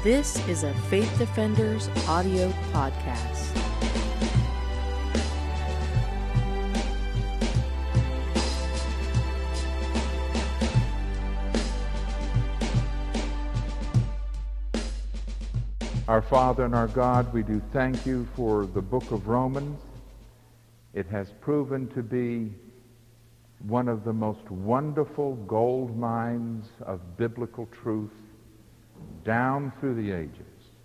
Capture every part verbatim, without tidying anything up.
This is a Faith Defenders audio podcast. Our Father and our God, we do thank you for the book of Romans. It has proven to be one of the most wonderful gold mines of biblical truth down through the ages.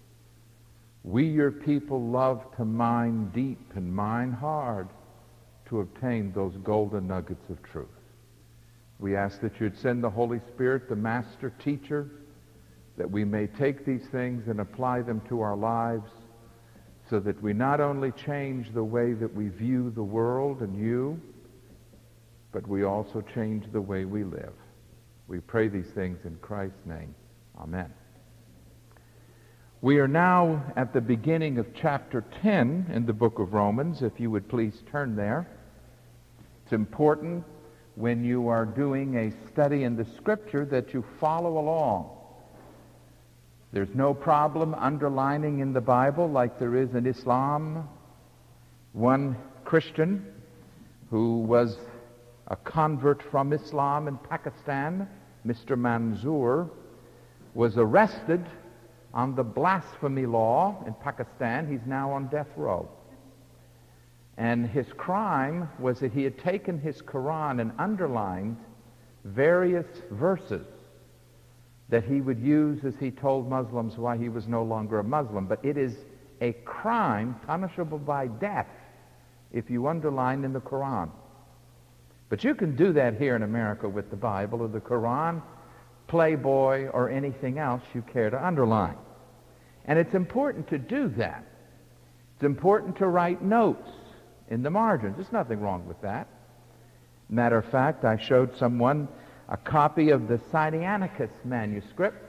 We, your people, love to mine deep and mine hard to obtain those golden nuggets of truth. We ask that you'd send the Holy Spirit, the master teacher, that we may take these things and apply them to our lives so that we not only change the way that we view the world and you, but we also change the way we live. We pray these things in Christ's name. Amen. We are now at the beginning of chapter ten in the book of Romans. If you would please turn there. It's important when you are doing a study in the Scripture that you follow along. There's no problem underlining in the Bible like there is in Islam. One Christian who was a convert from Islam in Pakistan, Mister Manzoor, was arrested on the blasphemy law in Pakistan. He's now on death row. And his crime was that he had taken his Quran and underlined various verses that he would use as he told Muslims why he was no longer a Muslim. But it is a crime punishable by death if you underline in the Quran. But you can do that here in America with the Bible or the Quran, Playboy, or anything else you care to underline. And it's important to do that. It's important to write notes in the margins. There's nothing wrong with that. Matter of fact, I showed someone a copy of the Sinaiticus manuscript,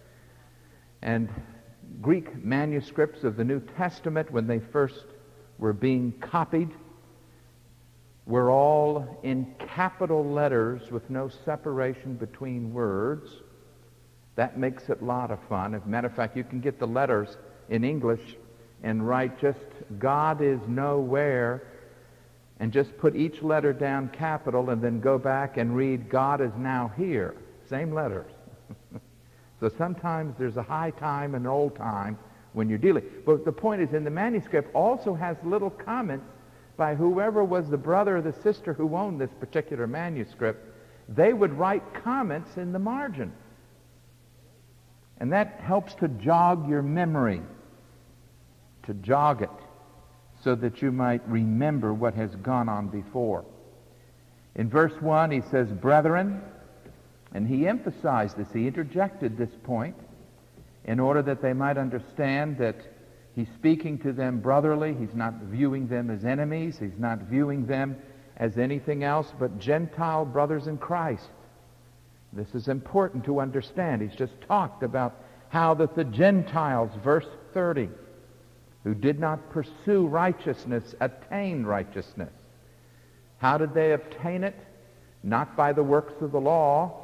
and Greek manuscripts of the New Testament, when they first were being copied, were all in capital letters with no separation between words. That makes it a lot of fun. As a matter of fact, you can get the letters in English and write just God is nowhere, and just put each letter down capital and then go back and read God is now here. Same letters. So sometimes there's a high time and an old time when you're dealing. But the point is, in the manuscript also has little comments by whoever was the brother or the sister who owned this particular manuscript. They would write comments in the margin. And that helps to jog your memory, to jog it, so that you might remember what has gone on before. In verse one, he says, brethren, and he emphasized this, he interjected this point in order that they might understand that he's speaking to them brotherly. He's not viewing them as enemies. He's not viewing them as anything else but Gentile brothers in Christ. This is important to understand. He's just talked about how that the Gentiles, verse thirty, who did not pursue righteousness, attained righteousness. How did they obtain it? Not by the works of the law,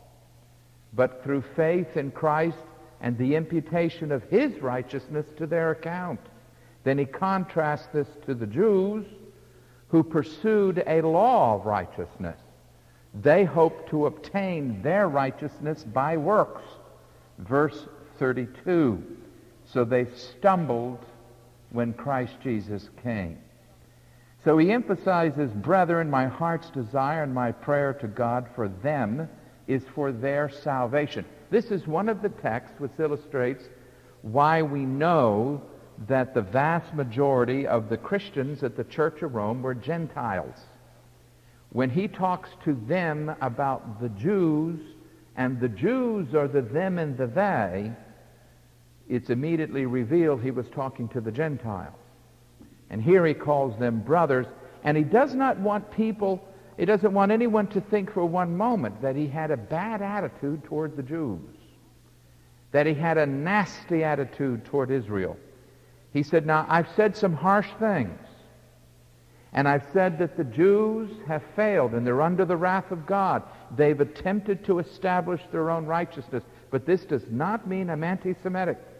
but through faith in Christ and the imputation of his righteousness to their account. Then he contrasts this to the Jews who pursued a law of righteousness. They hoped to obtain their righteousness by works. Verse thirty-two. So they stumbled when Christ Jesus came. So he emphasizes, brethren, my heart's desire and my prayer to God for them is for their salvation. This is one of the texts which illustrates why we know that the vast majority of the Christians at the Church of Rome were Gentiles. When he talks to them about the Jews, and the Jews are the them and the they, it's immediately revealed he was talking to the Gentiles. And here he calls them brothers, and he does not want people, he doesn't want anyone to think for one moment that he had a bad attitude toward the Jews, that he had a nasty attitude toward Israel. He said, now, I've said some harsh things, and I've said that the Jews have failed and they're under the wrath of God. They've attempted to establish their own righteousness, but this does not mean I'm anti-Semitic.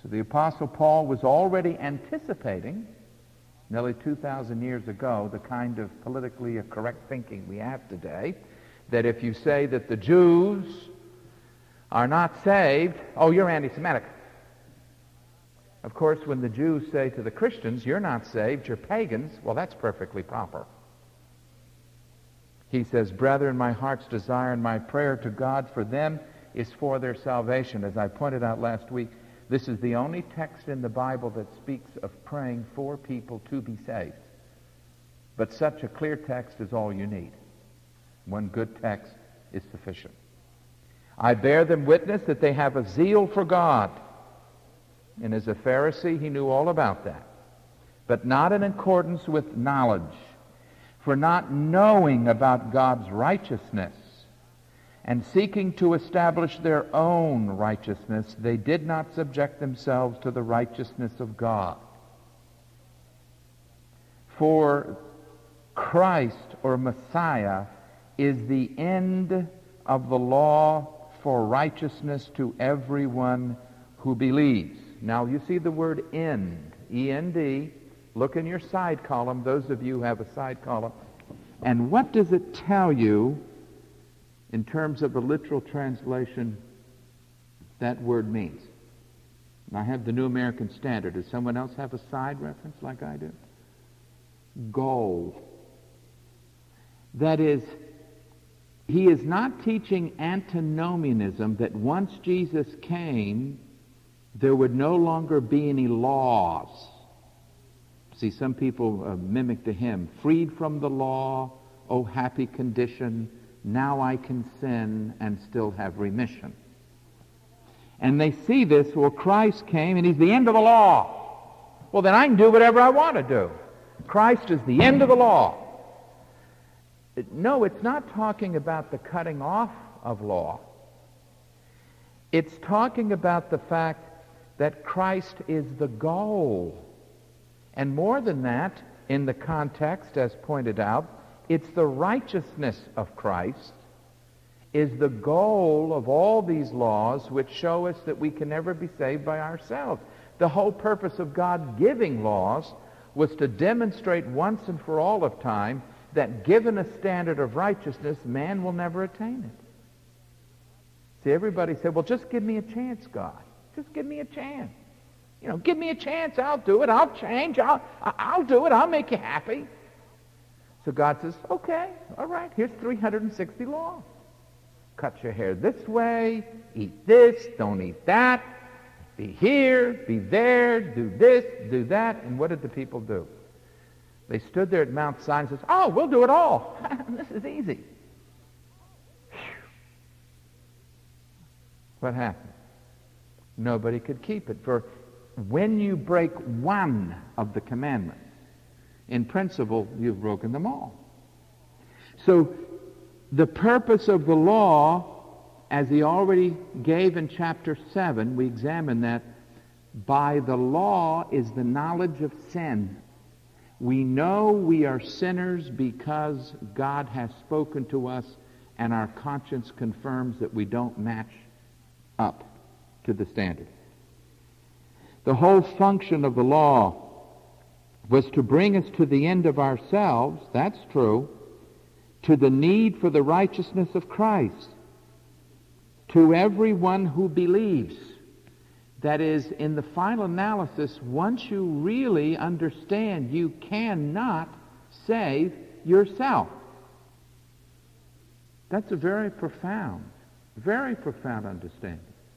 So the Apostle Paul was already anticipating, nearly two thousand years ago, the kind of politically correct thinking we have today, that if you say that the Jews are not saved, oh, you're anti-Semitic. Of course, when the Jews say to the Christians, you're not saved, you're pagans, well, that's perfectly proper. He says, brethren, my heart's desire and my prayer to God for them is for their salvation. As I pointed out last week, this is the only text in the Bible that speaks of praying for people to be saved. But such a clear text is all you need. One good text is sufficient. I bear them witness that they have a zeal for God. And as a Pharisee, he knew all about that. But not in accordance with knowledge. For not knowing about God's righteousness and seeking to establish their own righteousness, they did not subject themselves to the righteousness of God. For Christ, or Messiah, is the end of the law for righteousness to everyone who believes. Now you see the word end, E N D. Look in your side column, those of you who have a side column. And what does it tell you in terms of a literal translation that word means? And I have the New American Standard. Does someone else have a side reference like I do? Goal. That is, he is not teaching antinomianism, that once Jesus came, there would no longer be any laws. See, some people uh, mimic the hymn, freed from the law, oh happy condition, now I can sin and still have remission. And they see this, well, Christ came and he's the end of the law. Well, then I can do whatever I want to do. Christ is the end of the law. No, it's not talking about the cutting off of law. It's talking about the fact that Christ is the goal. And more than that, in the context, as pointed out, it's the righteousness of Christ is the goal of all these laws, which show us that we can never be saved by ourselves. The whole purpose of God giving laws was to demonstrate once and for all of time that given a standard of righteousness, man will never attain it. See, everybody said, well, just give me a chance, God. Just give me a chance. You know, give me a chance, I'll do it, I'll change, I'll, I'll do it, I'll make you happy. So God says, okay, all right, here's three hundred sixty laws. Cut your hair this way, eat this, don't eat that, be here, be there, do this, do that. And what did the people do? They stood there at Mount Sinai and says, oh, we'll do it all. This is easy. Whew. What happened? Nobody could keep it. For when you break one of the commandments, in principle, you've broken them all. So the purpose of the law, as he already gave in chapter seven, we examined that, by the law is the knowledge of sin. We know we are sinners because God has spoken to us and our conscience confirms that we don't match up to the standard. The whole function of the law was to bring us to the end of ourselves, that's true, to the need for the righteousness of Christ, to everyone who believes. That is, in the final analysis, once you really understand you cannot save yourself. That's a very profound, very profound understanding.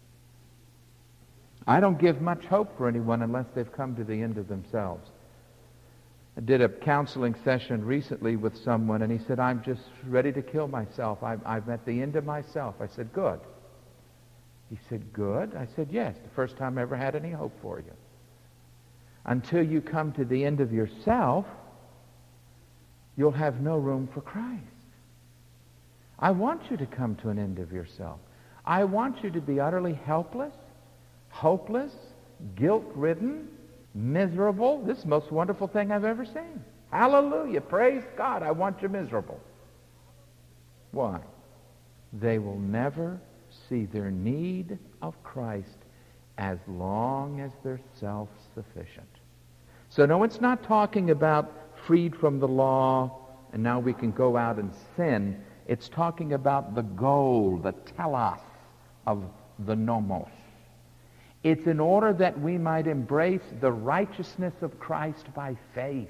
I don't give much hope for anyone unless they've come to the end of themselves. I did a counseling session recently with someone, and he said, I'm just ready to kill myself. I'm, I'm at the end of myself. I said, good. He said, good? I said, yes, the first time I ever had any hope for you. Until you come to the end of yourself, you'll have no room for Christ. I want you to come to an end of yourself. I want you to be utterly helpless, hopeless, guilt-ridden, miserable. This is the most wonderful thing I've ever seen. Hallelujah. Praise God. I want you miserable. Why? They will never see their need of Christ as long as they're self-sufficient. So no, it's not talking about freed from the law and now we can go out and sin. It's talking about the goal, the telos of the nomos. It's in order that we might embrace the righteousness of Christ by faith.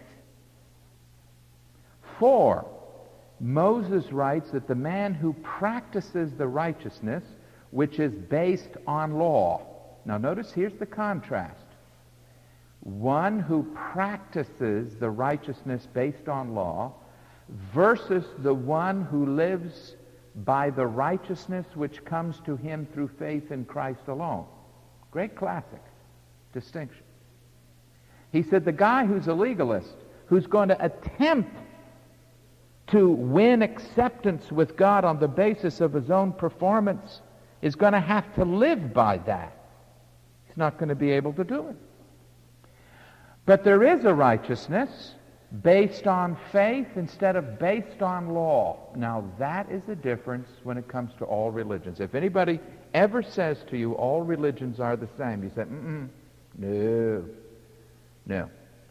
For Moses writes that the man who practices the righteousness which is based on law. Now notice, here's the contrast. One who practices the righteousness based on law versus the one who lives by the righteousness which comes to him through faith in Christ alone. Great classic distinction. He said the guy who's a legalist, who's going to attempt to win acceptance with God on the basis of his own performance, is going to have to live by that. He's not going to be able to do it. But there is a righteousness based on faith instead of based on law. Now that is the difference when it comes to all religions. If anybody ever says to you all religions are the same, you say, mm-mm, no, no.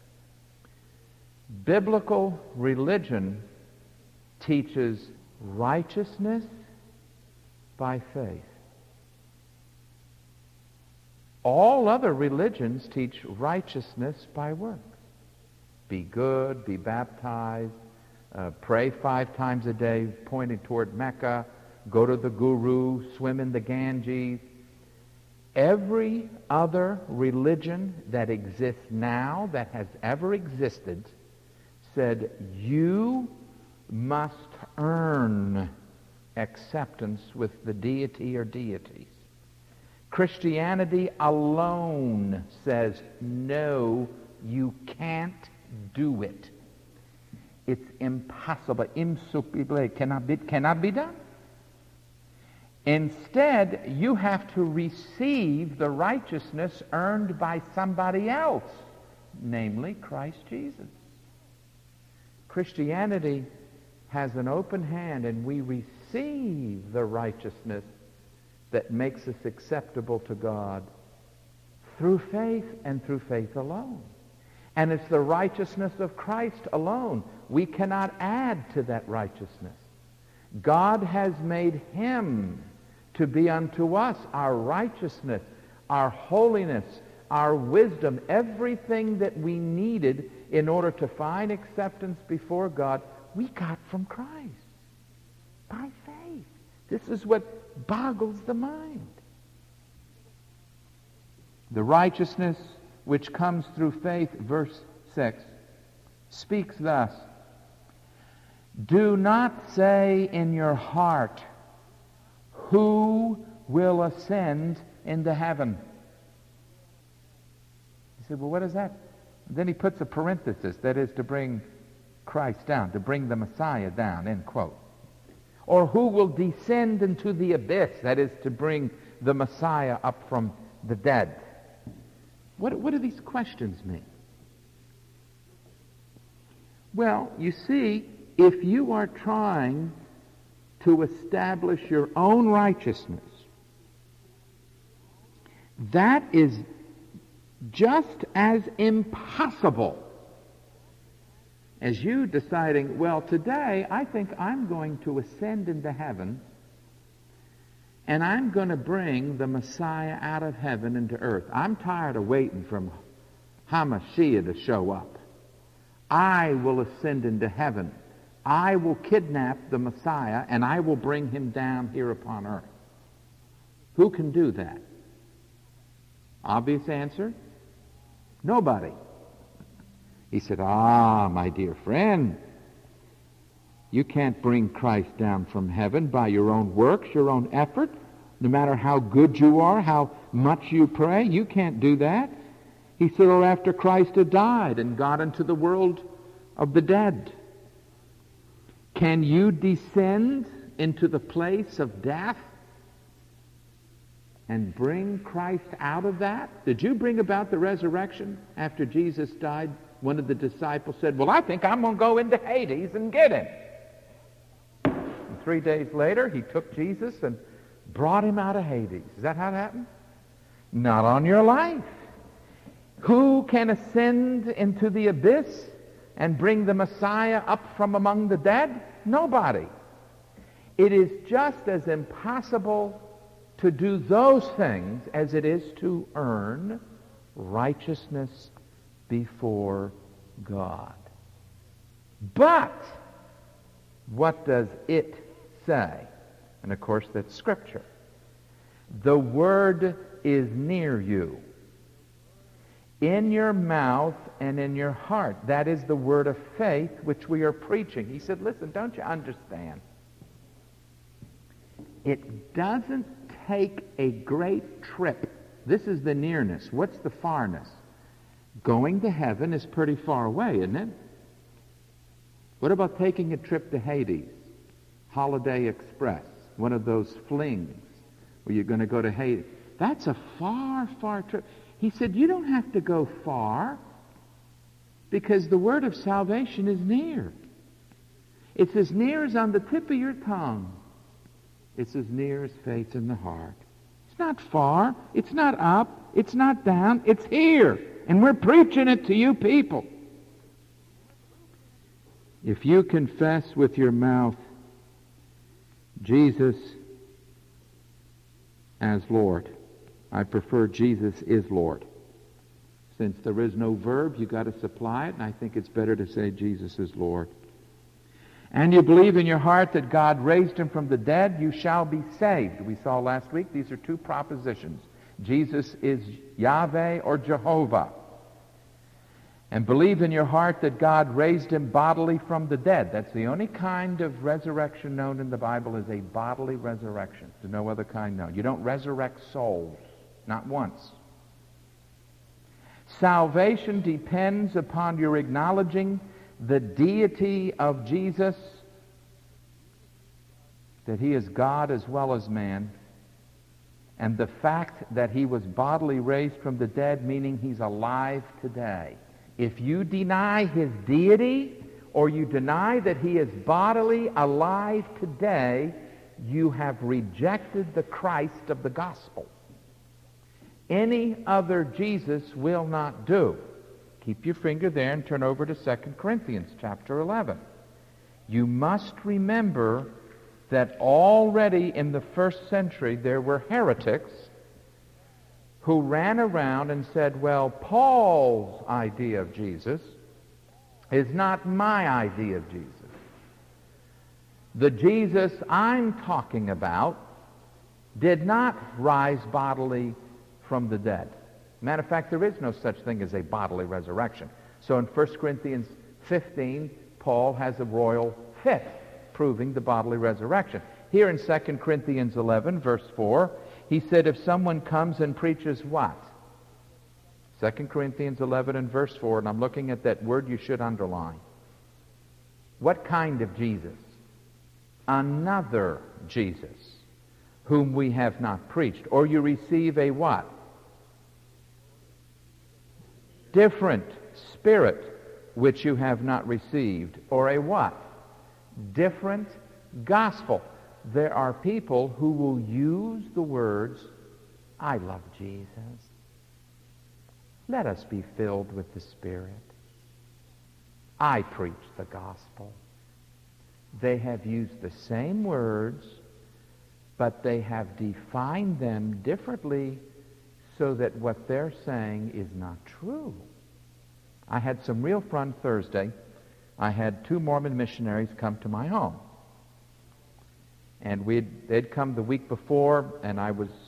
Biblical religion teaches righteousness by faith. All other religions teach righteousness by works. Be good, be baptized, uh, pray five times a day pointing toward Mecca, go to the guru, swim in the Ganges. Every other religion that exists now, that has ever existed, said you must earn acceptance with the deity or deities. Christianity alone says, no, you can't do it. It's impossible. Impossible. Cannot be, cannot be done. Instead, you have to receive the righteousness earned by somebody else, namely Christ Jesus. Christianity has an open hand, and we receive the righteousness that makes us acceptable to God through faith and through faith alone. And it's the righteousness of Christ alone. We cannot add to that righteousness. God has made him to be unto us our righteousness, our holiness, our wisdom, everything that we needed in order to find acceptance before God, we got from Christ by faith. This is what boggles the mind. The righteousness which comes through faith, verse six, speaks thus: do not say in your heart, who will ascend into heaven? He said, well, what is that? And then he puts a parenthesis, that is to bring Christ down, to bring the Messiah down, end quote. Or who will descend into the abyss, that is to bring the Messiah up from the dead. What, what do these questions mean? Well, you see, if you are trying to establish your own righteousness, that is just as impossible as you deciding, well, today I think I'm going to ascend into heaven and I'm going to bring the Messiah out of heaven into earth. I'm tired of waiting for Hamashiach to show up. I will ascend into heaven. I will kidnap the Messiah and I will bring him down here upon earth. Who can do that? Obvious answer? Nobody. He said, ah, my dear friend, you can't bring Christ down from heaven by your own works, your own effort. No matter how good you are, how much you pray, you can't do that. He said, or after Christ had died and got into the world of the dead, can you descend into the place of death and bring Christ out of that? Did you bring about the resurrection after Jesus died? One of the disciples said, well, I think I'm going to go into Hades and get him. And three days later, he took Jesus and brought him out of Hades. Is that how it happened? Not on your life. Who can ascend into the abyss and bring the Messiah up from among the dead? Nobody. It is just as impossible to do those things as it is to earn righteousness before God. But what does it say? And of course that's Scripture. The word is near you, in your mouth and in your heart. That is the word of faith which we are preaching. He said, listen, don't you understand? It doesn't take a great trip. This is the nearness. What's the farness? Going to heaven is pretty far away, isn't it? What about taking a trip to Hades? Holiday Express, one of those flings where you're going to go to Hades. That's a far, far trip. He said, you don't have to go far because the word of salvation is near. It's as near as on the tip of your tongue. It's as near as faith in the heart. It's not far. It's not up. It's not down. It's here. And we're preaching it to you people. If you confess with your mouth Jesus as Lord. I prefer Jesus is Lord. Since there is no verb, you've got to supply it, and I think it's better to say Jesus is Lord. And you believe in your heart that God raised him from the dead, you shall be saved. We saw last week these are two propositions. Jesus is Yahweh or Jehovah. And believe in your heart that God raised him bodily from the dead. That's the only kind of resurrection known in the Bible is a bodily resurrection. There's no other kind known. You don't resurrect souls, not once. Salvation depends upon your acknowledging the deity of Jesus, that he is God as well as man, and the fact that he was bodily raised from the dead, meaning he's alive today. If you deny his deity, or you deny that he is bodily alive today, you have rejected the Christ of the gospel. Any other Jesus will not do. Keep your finger there and turn over to Second Corinthians chapter eleven. You must remember that already in the first century there were heretics who ran around and said, well, Paul's idea of Jesus is not my idea of Jesus. The Jesus I'm talking about did not rise bodily from the dead. Matter of fact, there is no such thing as a bodily resurrection. So in First Corinthians fifteen, Paul has a royal fit, proving the bodily resurrection. Here in Second Corinthians eleven, verse four, he said, if someone comes and preaches what? Second Corinthians eleven and verse four, and I'm looking at that word you should underline. What kind of Jesus? Another Jesus, whom we have not preached. Or you receive a what? Different spirit, which you have not received. Or a what? Different gospel. There are people who will use the words, I love Jesus. Let us be filled with the Spirit. I preach the gospel. They have used the same words, but they have defined them differently so that what they're saying is not true. I had some real fun Thursday. I had two Mormon missionaries come to my home. And we'd, they'd come the week before, and I was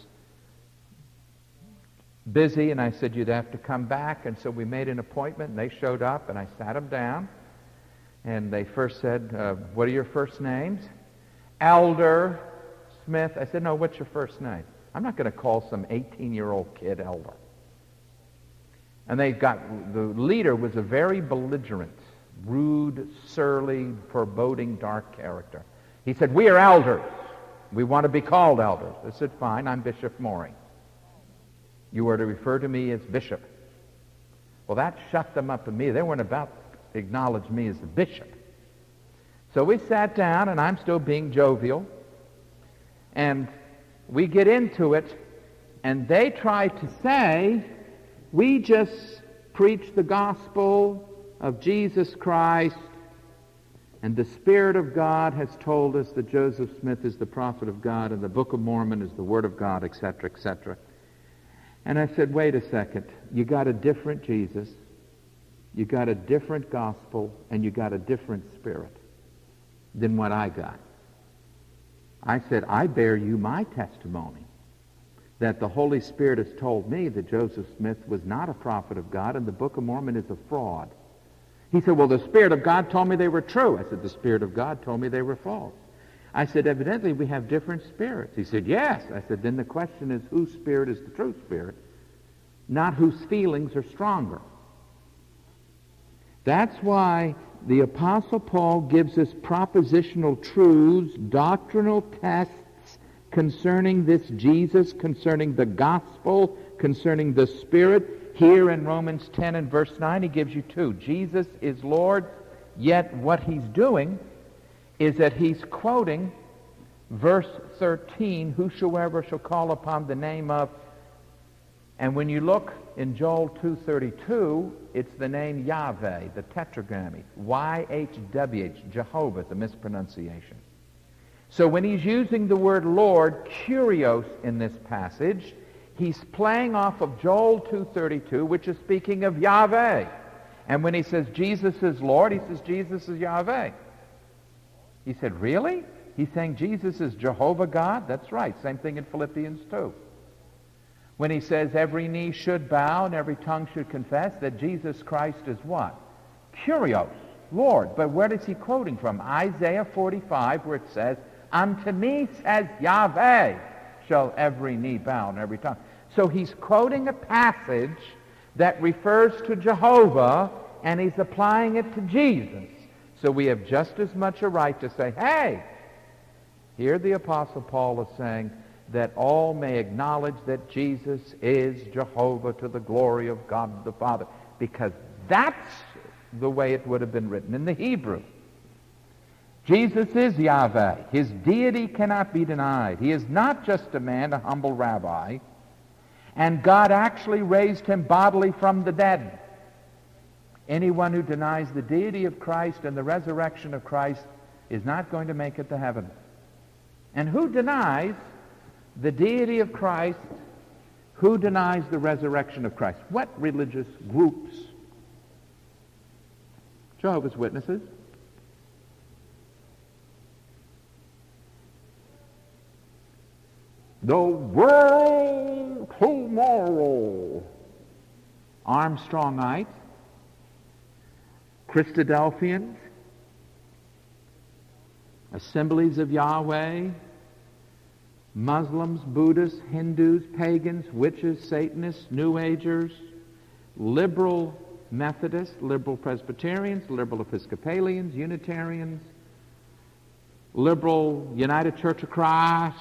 busy, and I said, you'd have to come back. And so we made an appointment, and they showed up, and I sat them down. And they first said, uh, what are your first names? Elder Smith. I said, no, what's your first name? I'm not going to call some eighteen-year-old kid Elder. And they got, the leader was a very belligerent, rude, surly, foreboding, dark character. He said, we are elders. We want to be called elders. I said, fine, I'm Bishop Morey. You are to refer to me as Bishop. Well, that shut them up to me. They weren't about to acknowledge me as the bishop. So we sat down, and I'm still being jovial. And we get into it, And they try to say, we just preach the gospel of Jesus Christ, and the Spirit of God has told us that Joseph Smith is the prophet of God, and the Book of Mormon is the Word of God, et cetera, et cetera. And I said, wait a second. You got a different Jesus, you got a different gospel, and you got a different spirit than what I got. I said, I bear you my testimony that the Holy Spirit has told me that Joseph Smith was not a prophet of God, and the Book of Mormon is a fraud. He said, well, the Spirit of God told me they were true. I said, the Spirit of God told me they were false. I said, evidently we have different spirits. He said, yes. I said, then the question is, whose spirit is the true spirit, not whose feelings are stronger. That's why the Apostle Paul gives us propositional truths, doctrinal tests concerning this Jesus, concerning the gospel, concerning the Spirit. Here in Romans ten and verse nine, he gives you two. Jesus is Lord, yet what he's doing is that he's quoting verse thirteen, whosoever shall call upon the name of, and when you look in Joel two thirty-two, it's the name Yahweh, the tetragrammy, Y H W H, Jehovah, the mispronunciation. So when he's using the word Lord, kurios, in this passage, he's playing off of Joel two thirty-two, which is speaking of Yahweh. And when he says Jesus is Lord, he says Jesus is Yahweh. He said, really? He's saying Jesus is Jehovah God? That's right. Same thing in Philippians two. When he says every knee should bow and every tongue should confess that Jesus Christ is what? Kurios, Lord. But where is he quoting from? Isaiah forty-five, where it says, unto me, says Yahweh, shall every knee bow and every tongue. So he's quoting a passage that refers to Jehovah, and he's applying it to Jesus. So we have just as much a right to say, hey, here the Apostle Paul is saying that all may acknowledge that Jesus is Jehovah to the glory of God the Father, because that's the way it would have been written in the Hebrew. Jesus is Yahweh. His deity cannot be denied. He is not just a man, a humble rabbi, and God actually raised him bodily from the dead. Anyone who denies the deity of Christ and the resurrection of Christ is not going to make it to heaven. And who denies the deity of Christ? Who denies the resurrection of Christ? What religious groups? Jehovah's Witnesses. The world tomorrow. Armstrongites. Christadelphians. Assemblies of Yahweh. Muslims, Buddhists, Hindus, pagans, witches, Satanists, New Agers, liberal Methodists, liberal Presbyterians, liberal Episcopalians, Unitarians, liberal United Church of Christ.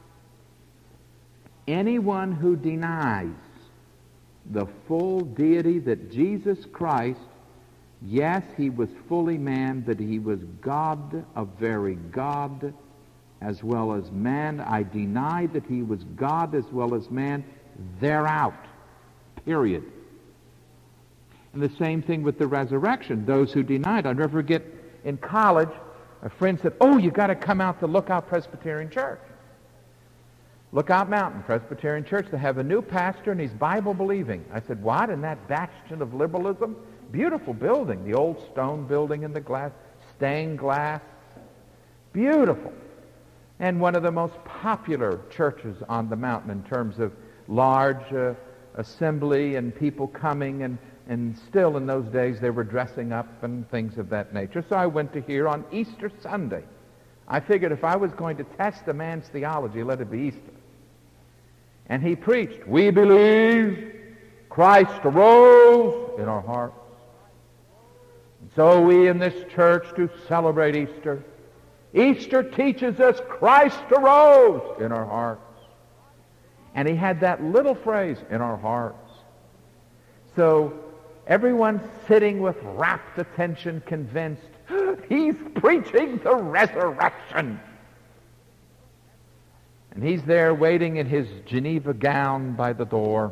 Anyone who denies the full deity that Jesus Christ, yes, he was fully man, but he was God, a very God, as well as man. I deny that he was God as well as man. They're out. Period. And the same thing with the resurrection. Those who denied. I'll never forget, in college, a friend said, oh, you got to come out to Lookout Presbyterian Church. Lookout Mountain Presbyterian Church. They have a new pastor, and he's Bible-believing. I said, what? In that bastion of liberalism? Beautiful building. The old stone building in the glass, stained glass. Beautiful. And one of the most popular churches on the mountain in terms of large uh, assembly and people coming, and, and still in those days they were dressing up and things of that nature. So I went to hear on Easter Sunday. I figured if I was going to test a man's theology, let it be Easter. And he preached, we believe Christ arose in our hearts. And so we in this church do celebrate Easter. Easter teaches us Christ arose in our hearts. And he had that little phrase, in our hearts. So everyone's sitting with rapt attention, convinced, he's preaching the resurrection. And he's there waiting in his Geneva gown by the door.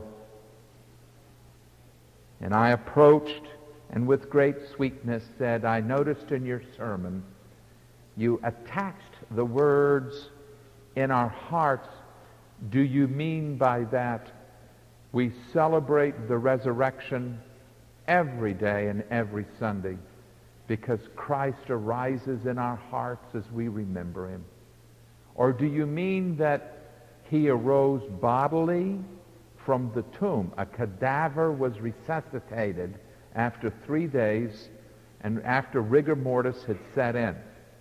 And I approached and with great sweetness said, I noticed in your sermon you attached the words in our hearts. Do you mean by that we celebrate the resurrection every day and every Sunday because Christ arises in our hearts as we remember him? Or do you mean that he arose bodily from the tomb? A cadaver was resuscitated after three days and after rigor mortis had set in.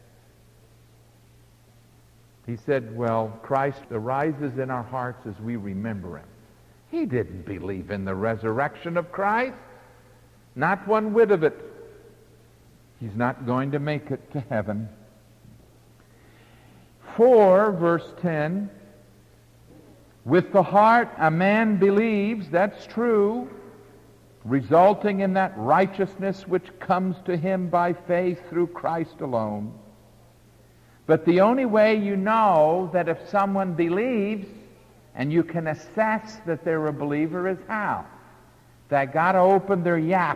He said, well, Christ arises in our hearts as we remember him. He didn't believe in the resurrection of Christ. Not one whit of it. He's not going to make it to heaven. For, verse ten, with the heart a man believes, that's true, resulting in that righteousness which comes to him by faith through Christ alone. But the only way you know that if someone believes and you can assess that they're a believer is how? They got to open their yap.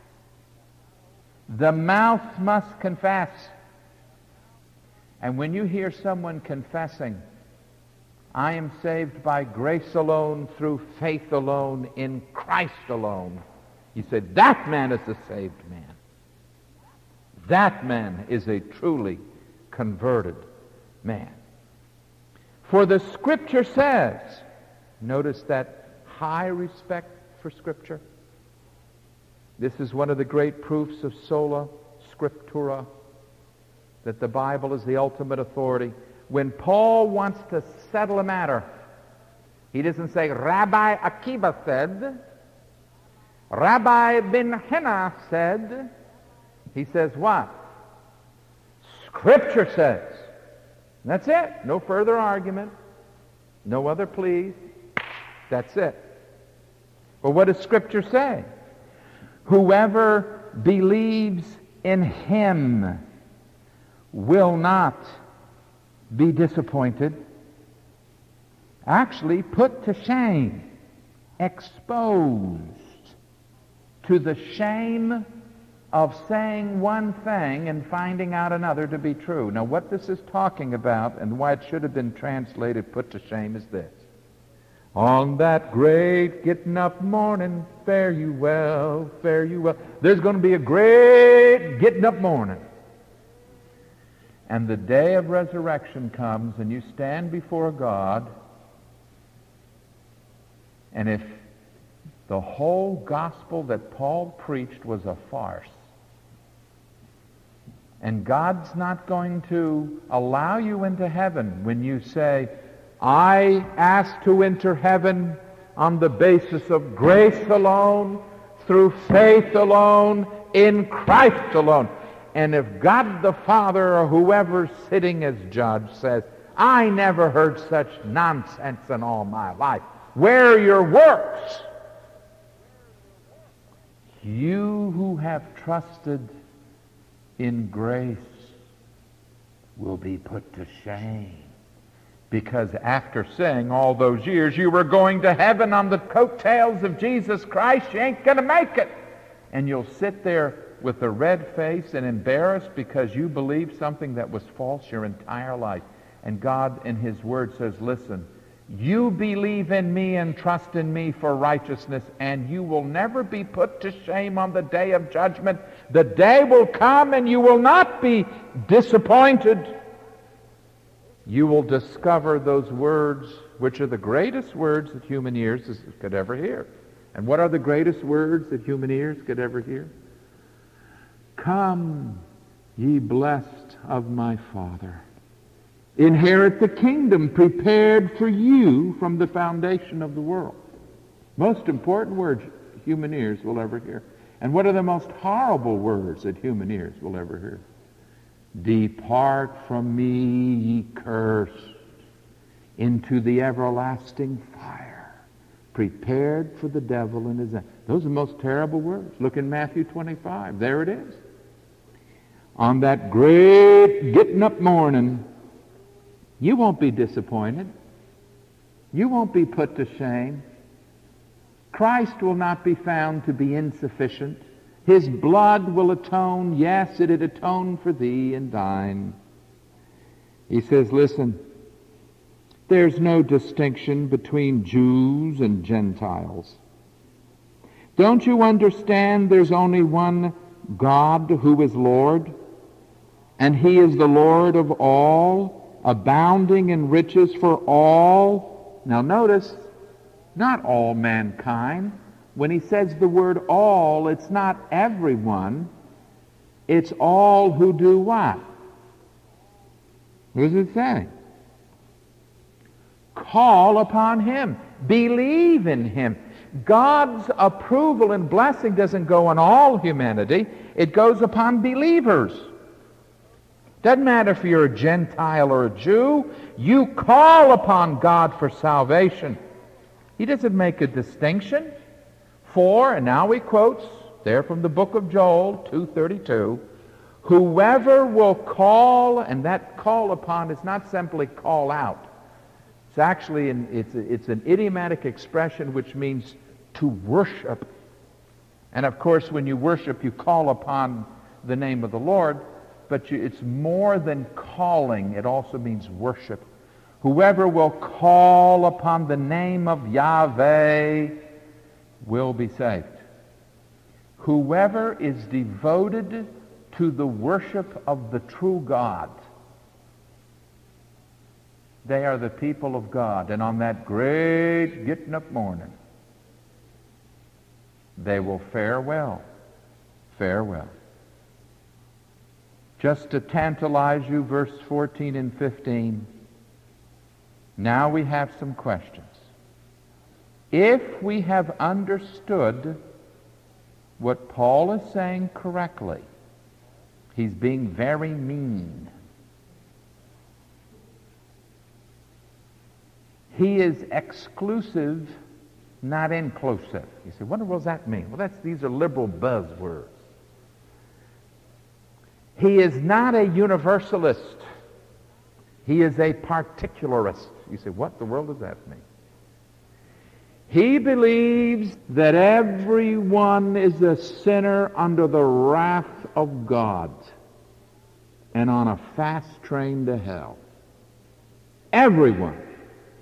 The mouth must confess. And when you hear someone confessing, I am saved by grace alone, through faith alone, in Christ alone, you say, that man is a saved man. That man is a truly converted man. For the Scripture says, notice that high respect for Scripture. This is one of the great proofs of sola scriptura, that the Bible is the ultimate authority. When Paul wants to settle a matter, he doesn't say, Rabbi Akiva said, Rabbi Ben Hina said. He says what? Scripture says. That's it. No further argument. No other pleas. That's it. Well, what does Scripture say? Whoever believes in him will not be disappointed. Actually put to shame. Exposed to the shame of saying one thing and finding out another to be true. Now, what this is talking about, and why it should have been translated put to shame, is this. On that great getting up morning, fare you well, fare you well. There's going to be a great getting up morning. And the day of resurrection comes, and you stand before God, and if the whole gospel that Paul preached was a farce, and God's not going to allow you into heaven when you say, I ask to enter heaven on the basis of grace alone, through faith alone, in Christ alone. And if God the Father or whoever's sitting as judge says, I never heard such nonsense in all my life, where are your works? You who have trusted in grace will be put to shame. Because after saying all those years you were going to heaven on the coattails of Jesus Christ, you ain't going to make it. And you'll sit there with a red face and embarrassed because you believed something that was false your entire life. And God in His Word says, listen, you believe in me and trust in me for righteousness, and you will never be put to shame on the day of judgment. The day will come and you will not be disappointed. You will discover those words, which are the greatest words that human ears could ever hear. And what are the greatest words that human ears could ever hear? Come, ye blessed of my Father. Inherit the kingdom prepared for you from the foundation of the world. Most important words human ears will ever hear. And what are the most horrible words that human ears will ever hear? Depart from me, ye cursed, into the everlasting fire, prepared for the devil and his... Those are the most terrible words. Look in Matthew twenty-five. There it is. On that great getting up morning, you won't be disappointed. You won't be put to shame. Christ will not be found to be insufficient. His blood will atone. Yes, it had atoned for thee and thine. He says, listen, there's no distinction between Jews and Gentiles. Don't you understand there's only one God who is Lord? And he is the Lord of all, abounding in riches for all. Now notice, not all mankind. When he says the word all, it's not everyone. It's all who do what? What does it say? Call upon him. Believe in him. God's approval and blessing doesn't go on all humanity. It goes upon believers. Doesn't matter if you're a Gentile or a Jew. You call upon God for salvation. He doesn't make a distinction. For, and now he quotes there from the book of Joel two thirty-two, whoever will call, and that call upon is not simply call out. It's actually an, it's, it's an idiomatic expression which means to worship. And of course, when you worship, you call upon the name of the Lord, but you, it's more than calling. It also means worship. Whoever will call upon the name of Yahweh will be saved. Whoever is devoted to the worship of the true God, they are the people of God. And on that great getting up morning, they will fare well. Fare well. Just to tantalize you, verse fourteen and fifteen. Now we have some questions. If we have understood what Paul is saying correctly, he's being very mean. He is exclusive, not inclusive. You say, what does that mean? Well, that's, these are liberal buzzwords. He is not a universalist. He is a particularist. You say, what in the world does that mean? He believes that everyone is a sinner under the wrath of God and on a fast train to hell. Everyone.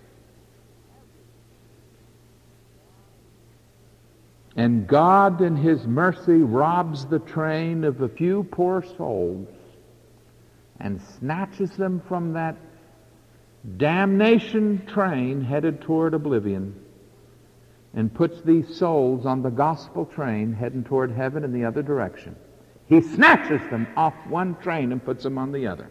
And God in his mercy robs the train of a few poor souls and snatches them from that damnation train headed toward oblivion and puts these souls on the gospel train heading toward heaven in the other direction. He snatches them off one train and puts them on the other.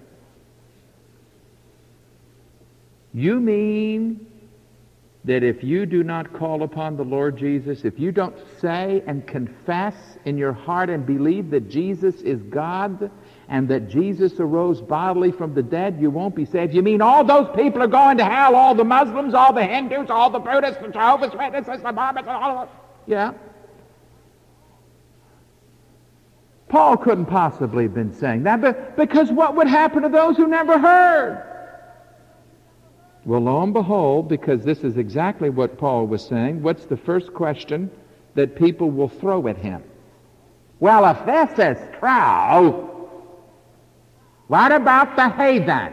You mean that if you do not call upon the Lord Jesus, if you don't say and confess in your heart and believe that Jesus is God and that Jesus arose bodily from the dead, you won't be saved? You mean all those people are going to hell, all the Muslims, all the Hindus, all the Buddhists, the Jehovah's Witnesses, the Mormons, all of them? Yeah. Paul couldn't possibly have been saying that, but because what would happen to those who never heard? Well, lo and behold, because this is exactly what Paul was saying, what's the first question that people will throw at him? Well, if this is true, what about the heathen?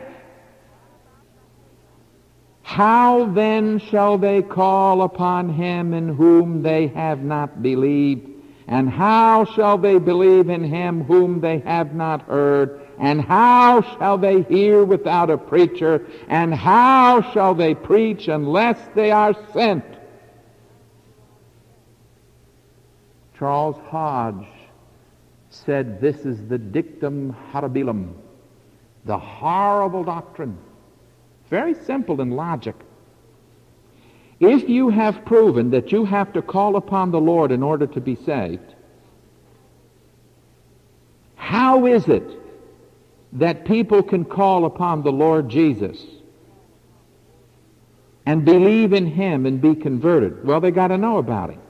How then shall they call upon him in whom they have not believed? And how shall they believe in him whom they have not heard? And how shall they hear without a preacher? And how shall they preach unless they are sent? Charles Hodge said this is the dictum horribilum, the horrible doctrine. Very simple in logic. If you have proven that you have to call upon the Lord in order to be saved, how is it that people can call upon the Lord Jesus and believe in him and be converted? Well, they got to know about him.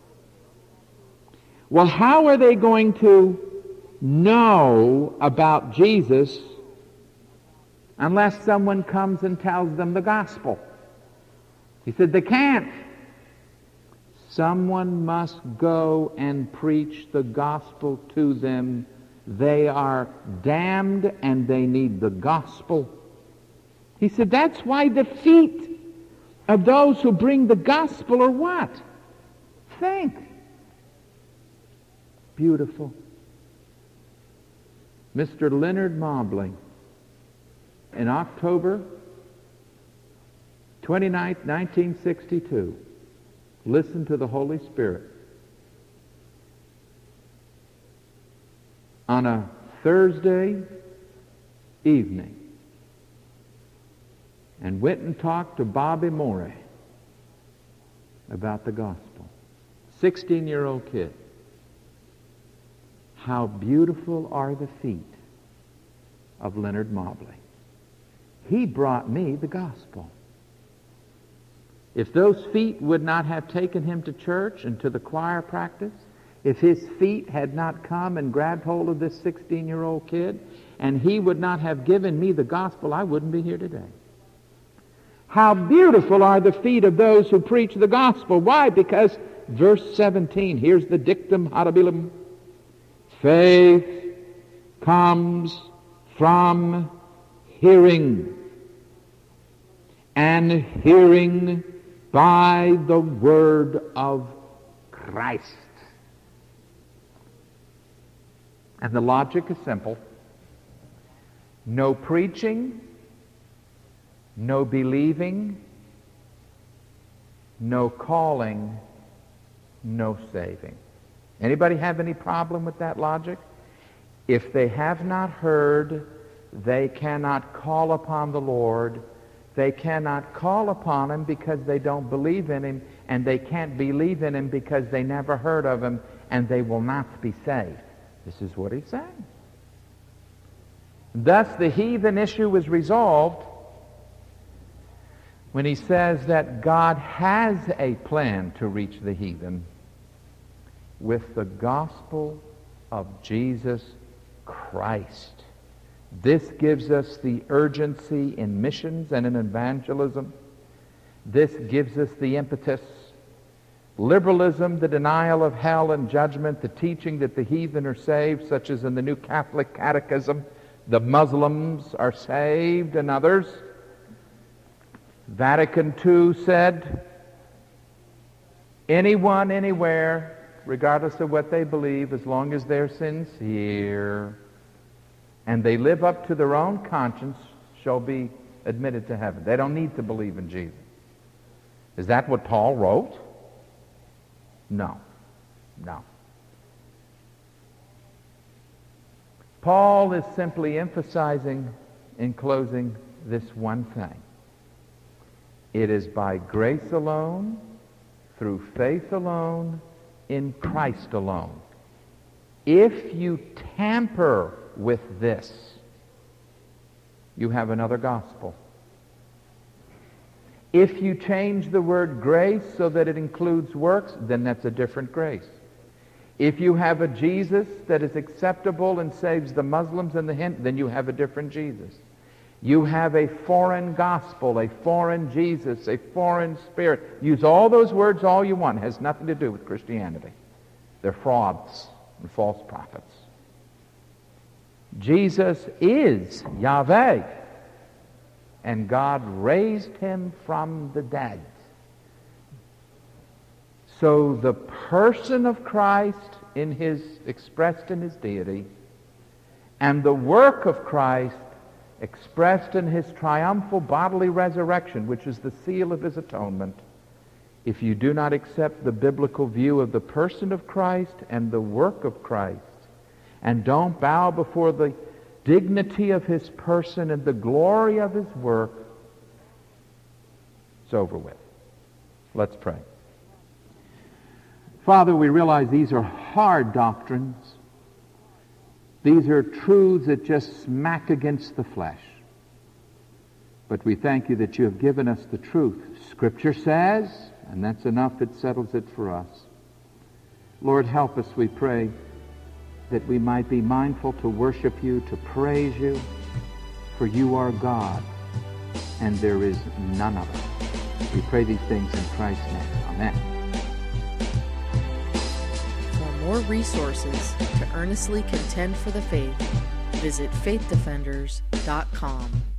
Well, how are they going to know about Jesus unless someone comes and tells them the gospel? He said, they can't. Someone must go and preach the gospel to them. They are damned and they need the gospel. He said, that's why the feet of those who bring the gospel are what? Think. Beautiful. Mister Leonard Mobley, in October twenty-ninth, nineteen sixty-two, listen to the Holy Spirit. On a Thursday evening, and went and talked to Bobby Morey about the gospel. sixteen-year-old kid. How beautiful are the feet of Leonard Mobley. He brought me the gospel. If those feet would not have taken him to church and to the choir practice, if his feet had not come and grabbed hold of this sixteen-year-old kid, and he would not have given me the gospel, I wouldn't be here today. How beautiful are the feet of those who preach the gospel. Why? Because verse seventeen, here's the dictum hatabilum. Faith comes from hearing, and hearing by the word of Christ. And the logic is simple. No preaching, no believing, no calling, no saving. Anybody have any problem with that logic? If they have not heard, they cannot call upon the Lord. They cannot call upon Him because they don't believe in Him, and they can't believe in Him because they never heard of Him, and they will not be saved. This is what he's saying. Thus, the heathen issue is resolved when he says that God has a plan to reach the heathen with the gospel of Jesus Christ. This gives us the urgency in missions and in evangelism. This gives us the impetus. Liberalism, the denial of hell and judgment, the teaching that the heathen are saved, such as in the New Catholic Catechism, the Muslims are saved and others. Vatican Two said, anyone, anywhere, regardless of what they believe, as long as they're sincere and they live up to their own conscience, shall be admitted to heaven. They don't need to believe in Jesus. Is that what Paul wrote? No. No. Paul is simply emphasizing, in closing, this one thing. It is by grace alone, through faith alone, in Christ alone. If you tamper with this, you have another gospel. If you change the word grace so that it includes works, then that's a different grace. If you have a Jesus that is acceptable and saves the Muslims and the Hindu, then you have a different Jesus. You have a foreign gospel, a foreign Jesus, a foreign spirit. Use all those words all you want. It has nothing to do with Christianity. They're frauds and false prophets. Jesus is Yahweh, and God raised him from the dead. So the person of Christ in his expressed in his deity, and the work of Christ expressed in his triumphal bodily resurrection, which is the seal of his atonement, if you do not accept the biblical view of the person of Christ and the work of Christ, and don't bow before the dignity of his person and the glory of his work, it's over with. Let's pray. Father, we realize these are hard doctrines. These are truths that just smack against the flesh. But we thank you that you have given us the truth. Scripture says, and that's enough, it settles it for us. Lord, help us, we pray, that we might be mindful to worship you, to praise you, for you are God, and there is none other. We pray these things in Christ's name. Amen. For more resources to earnestly contend for the faith, visit faith defenders dot com.